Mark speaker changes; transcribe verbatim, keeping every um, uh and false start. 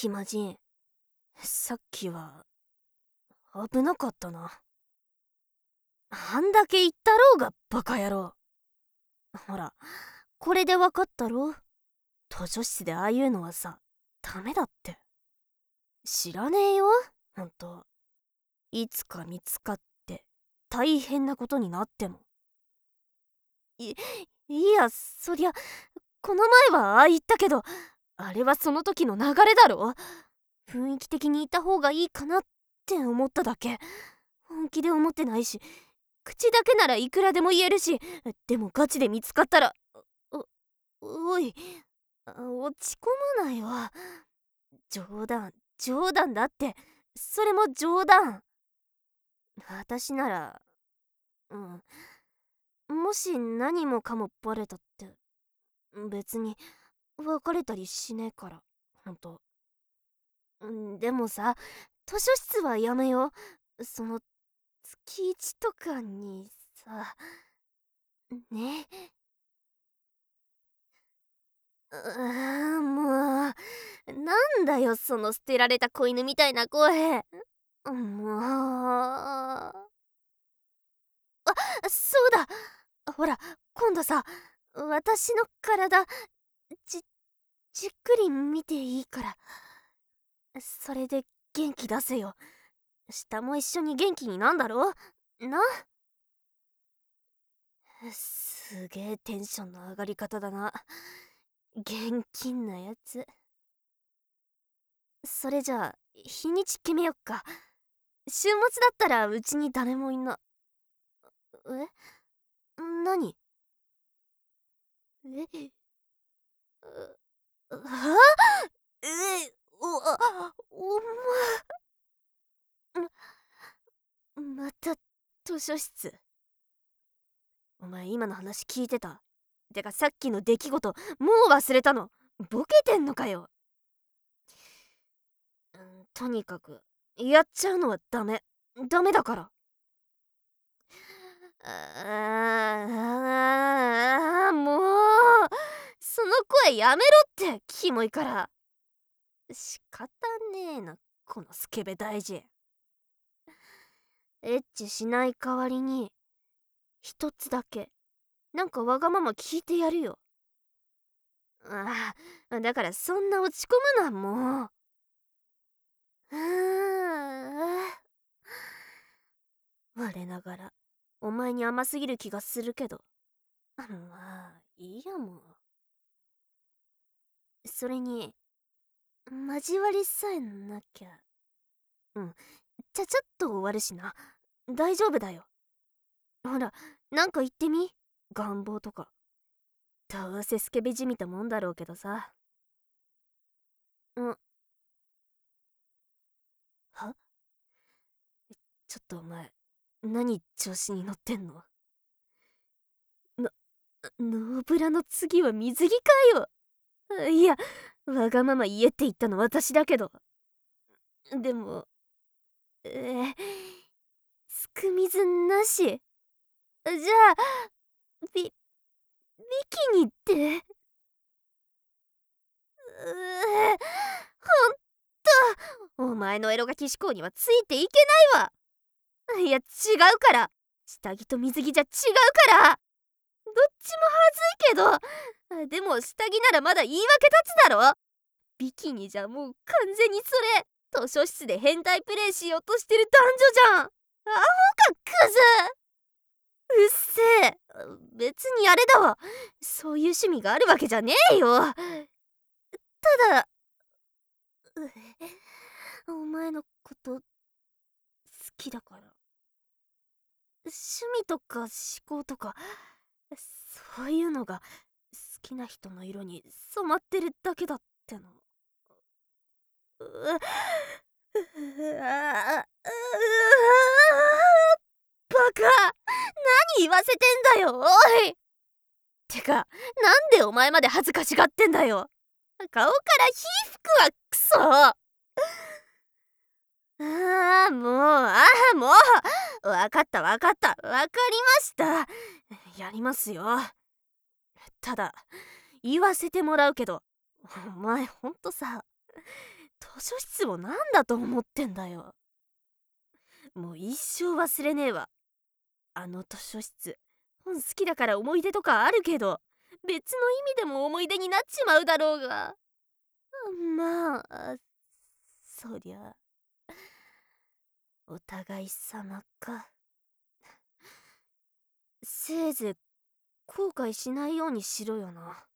Speaker 1: 暇人、さっきは危なかったな。あんだけ言ったろうがバカ野郎。ほら、これで分かったろ。図書室でああいうのはさ、ダメだって。知らねえよ、ほんと。いつか見つかって大変なことになっても。いいや、そりゃこの前はああ言ったけど、あれはその時の流れだろ。雰囲気的にいた方がいいかなって思っただけ。本気で思ってないし、口だけならいくらでも言えるし、でもガチで見つかったら、おおい、落ち込むなよ。冗談冗談だって。それも冗談。私なら、うんもし何もかもバレたって別に別れたりしねえから、ほんと。うんでもさ、図書室はやめよう。その月一とかにさ、ね。うーんもうなんだよその捨てられた子犬みたいな声。もうあ、そうだ、ほら今度さ、私の体じじっくり見ていいから。それで元気出せよ。下も一緒に元気になんだろな。すげえテンションの上がり方だな、現金なやつ。それじゃあ日にち決めよっか。週末だったらうちに誰もいな。え何えうはえおあおままた図書室。お前今の話聞いてた？てかさっきの出来事もう忘れたの？ボケてんのかよ。うんとにかくやっちゃうのはダメダメだから。ああもうその声やめろって、キモいから。仕方ねえなこのスケベ大臣。エッチしない代わりに一つだけなんかわがまま聞いてやるよ。ああだからそんな落ち込むなもう。ああ我ながらお前に甘すぎる気がするけど、まあいいやもう。それに交わりさえなきゃ、うんちゃちゃっと終わるしな。大丈夫だよ。ほらなんか言ってみ、願望とか。どうせスケベじみたもんだろうけどさ。んはちょっとお前何調子に乗ってんの？のノーブラの次は水着かよ。いやわがまま言えって言ったの私だけど。でもえー、すく水なし。じゃあビビキニって。うーほんとお前のエロガキ思考にはついていけないわ。いや違うから、下着と水着じゃ違うから。どっちもはずいけど、でも下着ならまだ言い訳立つだろ。ビキニじゃもう完全にそれ図書室で変態プレイしようとしてる男女じゃん。アホかクズ。うっせえ、別にあれだわ、そういう趣味があるわけじゃねえよ。ただお前のこと好きだから。趣味とか思考とかそういうのが好きな人の色に染まってるだけだっての。ううあうバカ、何言わせてんだよおい。てかなんでお前まで恥ずかしがってんだよ。顔から火吹くわクソ。ああもうああもうわかったわかったわかりました、やりますよ。ただ言わせてもらうけど、お前ほんとさ、 図書室をなんだと思ってんだよ。もう一生忘れねえわ。あの図書室、本好きだから思い出とかあるけど、別の意味でも思い出になっちまうだろうが。まあ、そりゃ、お互い様か。せいぜい後悔しないようにしろよな。